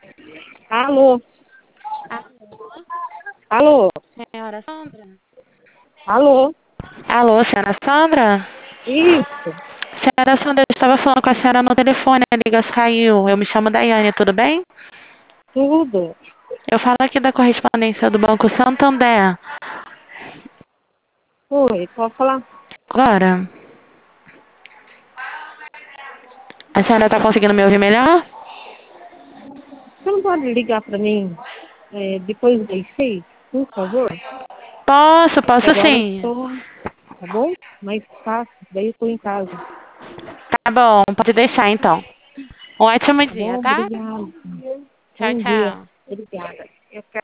Alô? Alô, Alô? senhora Sandra? Alô? Alô, senhora Sandra? Isso, Senhora Sandra, eu estava falando com a senhora no telefone, a liga saiu. Eu me chamo Daiane, tudo bem? tudo. Eu falo aqui da correspondência do Banco Santander. Oi, pode falar? Agora, a senhora está conseguindo me ouvir melhor? Você não pode ligar para mim depois das 6, por favor? Posso, Que posso agora eu sim. tô, tá bom? Mais fácil, daí eu tô em casa, Tá bom, pode deixar então. Um ótimo tá dia, bom? tá? Obrigada. Tchau, Bom dia. tchau. Obrigada. Eu